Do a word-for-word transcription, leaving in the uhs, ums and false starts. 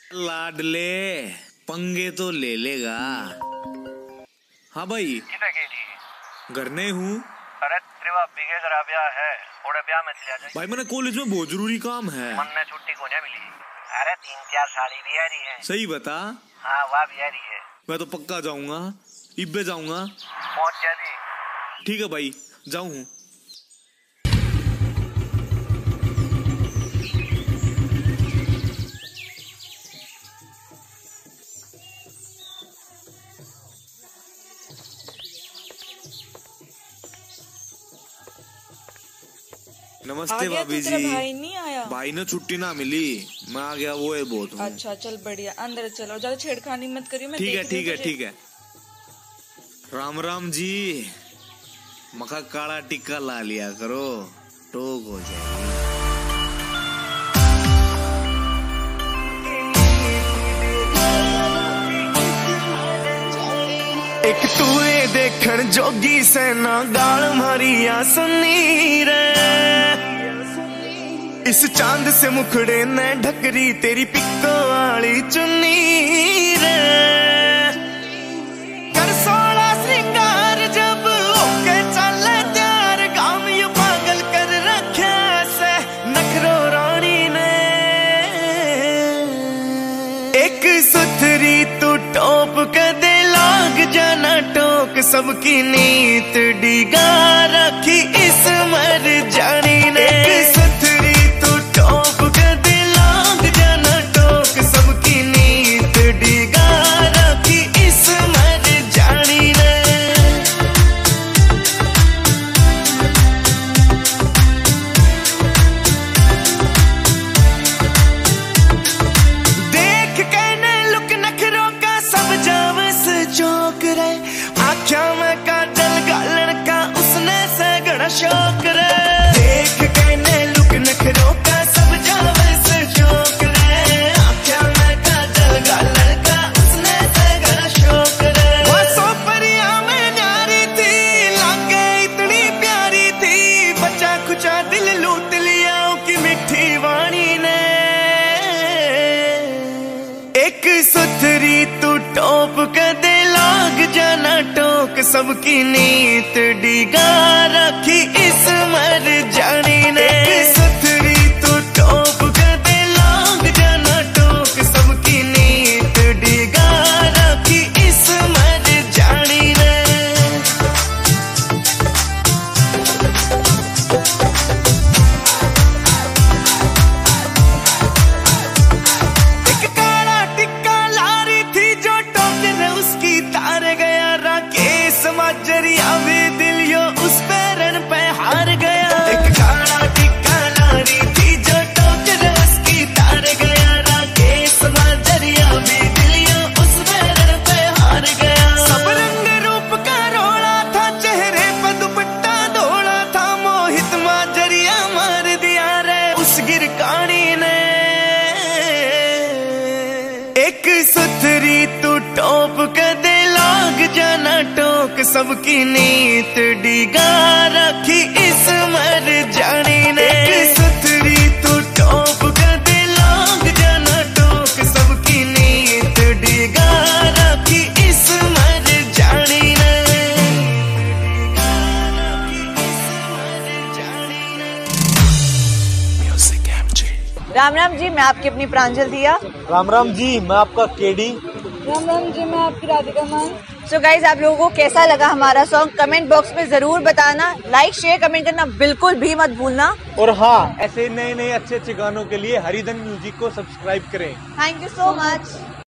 लाडले पंगे तो ले लेगा। हाँ भाई घर नहीं हूँ। अरे त्रिवा बिगे जरा ब्याह है, थोड़े ब्याह में चले जाए। भाई मैंने कॉलेज में बहुत जरूरी काम है। मन में छुट्टी को नहीं मिली। अरे तीन चार साड़ी भी आ रही है। सही बता। हाँ वाह भी आ रही है। मैं तो पक्का जाऊंगा, इब्बे जाऊंगा। पहुँच जा दी। ठीक है भाई जाऊँ हूँ। नमस्ते भाभी जी। भाई नहीं आया? भाई ने छुट्टी ना मिली, मैं आ गया, वो है बहुत हूँ। अच्छा चल बढ़िया, अंदर चलो, ज्यादा छेड़खानी मत करियो। मैं ठीक है देख ठीक है तुझे। ठीक है। राम राम जी, मखा काला टिक्का ला लिया करो, टोक हो जाएगी। एक टूए देखण जोगी सेना गाल मारिया सुनी रे। इस चांद से मुखड़े ने ढकरी तेरी पिक्को वाली चुन्नी रे। कर सोला श्रृंगार जब ओके चले त्यार, गाम यू पागल कर रखे से नखरो रानी ने। एक सुथरी तू टोप के दे लाग जाना टोक, सबकी नीत डिगा रखी इस मर जानी ने। एक सुथरी तू टोप के दे लाग जाना टोक, सबकी नीत डिगा रखी इस मर जानी ने। देख कहने लुक नखरों का सब जावस चौक रे। आख्या में काजल गालन का उसने सगड़ा शौक रे। देख कहने लुक नखरों का सब जावस चौक रे। आख्या में काजल गालन का उसने सगड़ा शौक रे। वो सो परिया में न्यारी थी, लागे इतनी प्यारी थी, बचा खुचा दिल लूट लिया की मिठी वाणी ने। एक सुथरी तू टोप के दे लाग जाना टोक, सबकी नीत डिगा रखी इस मर जानी ने। एक सुथरी तू टोप के दे लाग जाना टोक, सबकी नीत डिगा रखी इस मर जानी ने। एक काला टिक्का लारी थी जो टोक ने उसकी तार गया। राकेश माजरिया भी दिल यो उस पैरन पे हार गया। एक काला टिक्का लारी थी जो टोक ने उसकी तार गया। राकेश माजरिया भी दिल यो उस पैरन पे हार गया। सब रंग रूप का रोला था, चेहरे पे दुपट्टा धोला था, मोहित माजरिया मार दिया रे उस गिरकानी ने। एक सुथरी तू टोप के दे लाग जाना टोक, सबकी नीत डिगा रखी इस मर जानी ने। एक सुथरी तू टोप के दे लाग जाना टोक, सबकी नीत डिगा रखी इस मर जानी ने। Music MJ. राम राम जी, मैं आपकी अपनी प्रांजल दिया। राम राम जी, मैं आपका केडी। राम राम जी, मैं आपकी राधिका मान। सो गाइज, आप लोगों को कैसा लगा हमारा सॉन्ग कमेंट बॉक्स में जरूर बताना। लाइक शेयर कमेंट करना बिल्कुल भी मत भूलना। और हाँ, ऐसे नए नए अच्छे अच्छे गानों के लिए हरिधन म्यूजिक को सब्सक्राइब करें। Thank you so much.